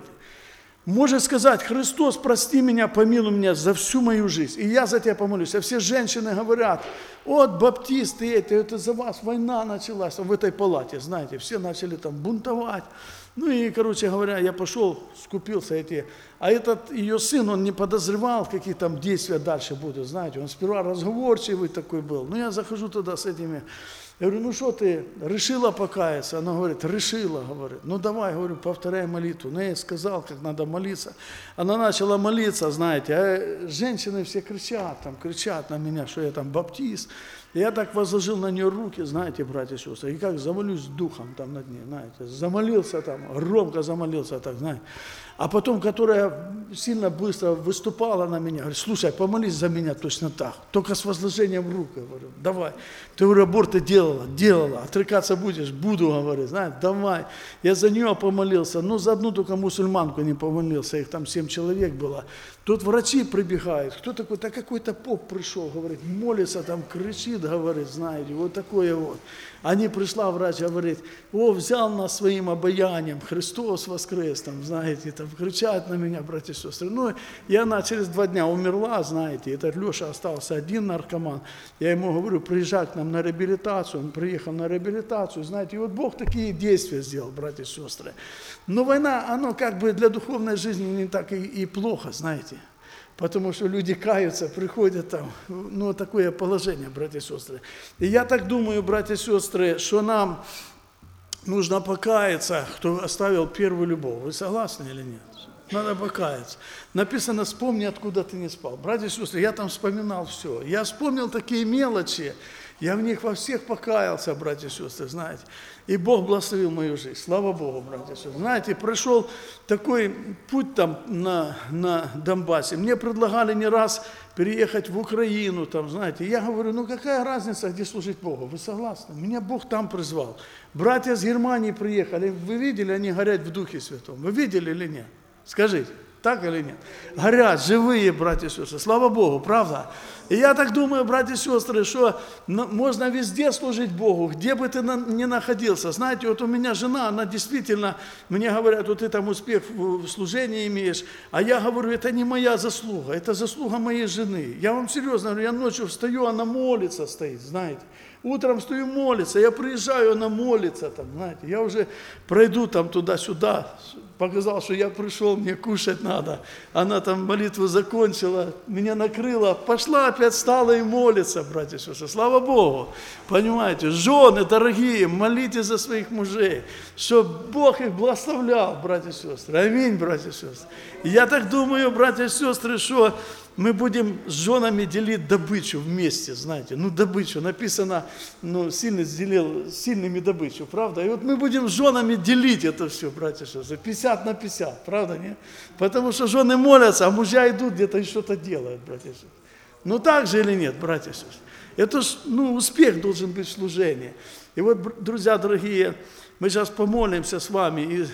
Может сказать, Христос, прости меня, помилуй меня за всю мою жизнь, и я за тебя помолюсь. А все женщины говорят, вот баптисты эти, это за вас война началась в этой палате, знаете, все начали там бунтовать. Ну и, короче говоря, я пошел, скупился эти, а этот ее сын, он не подозревал, какие там действия дальше будут, знаете, он сперва разговорчивый такой был. Ну я захожу туда с этими. Я говорю, ну что ты, решила покаяться? Она говорит, решила, говорит. Ну давай, говорю, повторяй молитву. Ну я ей сказал, как надо молиться. Она начала молиться, знаете, а женщины все кричат на меня, что я там баптист. И я так возложил на нее руки, знаете, братья и сестры, и как замолюсь духом там над ней, знаете, замолился там, громко замолился так, знаете. А потом, которая сильно быстро выступала на меня, говорит, слушай, помолись за меня точно так, только с возложением рук, говорю, давай. Ты, говорю, аборты делала, отрекаться будешь, буду, говорит, знаешь, давай. Я за нее помолился, но за одну только мусульманку не помолился, их там 7 человек было. Тут врачи прибегают, кто такой, да какой-то поп пришел, говорит, молится там, кричит, говорит, знаете, вот такое вот. Они пришла, врач говорит, взял нас своим обаянием, Христос воскрес, там, знаете, там, кричат на меня, братья и сестры. Ну, и она через 2 дня умерла, знаете, этот Леша остался один наркоман. Я ему говорю, приезжай к нам на реабилитацию, он приехал на реабилитацию, знаете, и вот Бог такие действия сделал, братья и сестры. Но война, оно как бы для духовной жизни не так и плохо, знаете. Потому что люди каются, приходят там, ну, такое положение, братья и сестры. И я так думаю, братья и сестры, что нам нужно покаяться, кто оставил первую любовь. Вы согласны или нет? Надо покаяться. Написано, вспомни, откуда ты не спал. Братья и сестры, я там вспоминал все. Я вспомнил такие мелочи, я в них во всех покаялся, братья и сестры, знаете. И Бог благословил мою жизнь. Слава Богу, братья и сестры. Знаете, прошел такой путь там на Донбассе. Мне предлагали не раз переехать в Украину, там, знаете. Я говорю, ну какая разница, где служить Богу? Вы согласны? Меня Бог там призвал. Братья с Германии приехали. Вы видели, они горят в Духе Святом. Вы видели или нет? Скажите, так или нет? Горят, живые, братья и сестры. Слава Богу, правда? И я так думаю, братья и сестры, что можно везде служить Богу, где бы ты ни находился. Знаете, вот у меня жена, она действительно, мне говорят, вот ты там успех в служении имеешь, а я говорю, это не моя заслуга, это заслуга моей жены. Я вам серьезно говорю, я ночью встаю, она молится стоит, знаете. Утром стою молиться, я приезжаю, она молится там, знаете. Я уже пройду там туда-сюда, показал, что я пришел, мне кушать надо. Она там молитву закончила, меня накрыла, пошла опять, встала и молится, братья и сестры. Слава Богу, понимаете, жены дорогие, молитесь за своих мужей, чтобы Бог их благословлял, братья и сестры. Аминь, братья и сестры. И я так думаю, братья и сестры, что мы будем с женами делить добычу вместе, знаете. Ну, добычу, написано, сильный делил сильными добычу, правда? И вот мы будем с женами делить это все, братья и сестры, 50 на 50, правда, нет? Потому что жены молятся, а мужья идут где-то и что-то делают, братья и сестры. Ну, так же или нет, братья и сестры? Это ж, успех должен быть в служении. И вот, друзья дорогие, мы сейчас помолимся с вами, и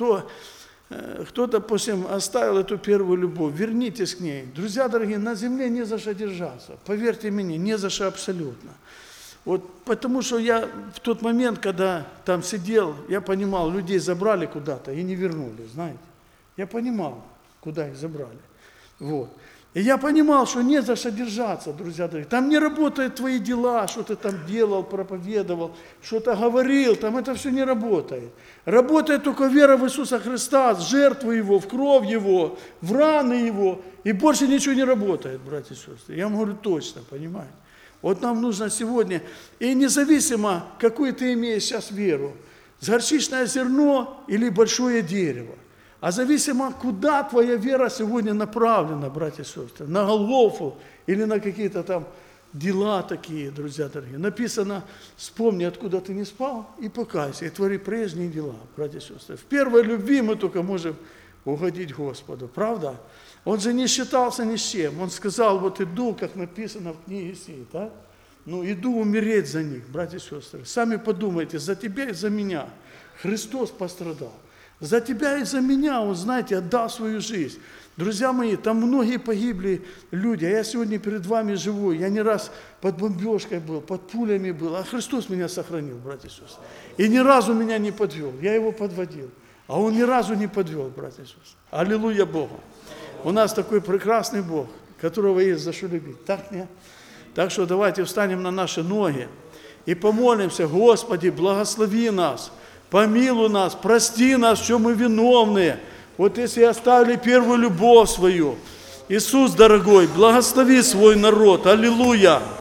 кто, допустим, оставил эту первую любовь, вернитесь к ней. Друзья дорогие, на земле не за что держаться. Поверьте мне, не за что абсолютно. Вот потому что я в тот момент, когда там сидел, я понимал, людей забрали куда-то и не вернули, знаете. Я понимал, куда их забрали. Вот. И я понимал, что не за что держаться, друзья дорогие. Там не работают твои дела, что ты там делал, проповедовал, что-то говорил, там это все не работает. Работает только вера в Иисуса Христа, в жертву Его, в кровь Его, в раны Его. И больше ничего не работает, братья и сестры. Я вам говорю точно, понимаете. Вот нам нужно сегодня, и независимо, какую ты имеешь сейчас веру, горчичное зерно или большое дерево, а зависимо, куда твоя вера сегодня направлена, братья и сестры, на Голгофу или на какие-то там дела такие, друзья дорогие. Написано, вспомни, откуда ты не спал, и покайся, и твори прежние дела, братья и сестры. В первой любви мы только можем угодить Господу, правда? Он же не считался ни с чем. Он сказал, вот иду, как написано в книге Исеи, да? Иду умереть за них, братья и сестры. Сами подумайте, за тебя и за меня Христос пострадал. За тебя и за меня Он, знаете, отдал свою жизнь. Друзья мои, там многие погибли люди, а я сегодня перед вами живу. Я не раз под бомбежкой был, под пулями был, а Христос меня сохранил, братья и сестры. И ни разу меня не подвел, я Его подводил. А Он ни разу не подвел, братья и сестры. Аллилуйя Богу. У нас такой прекрасный Бог, которого есть за что любить. Так нет? Так что давайте встанем на наши ноги и помолимся, Господи, благослови нас. Помилуй нас, прости нас, в чем мы виновны. Вот если оставили первую любовь свою. Иисус, дорогой, благослови свой народ. Аллилуйя.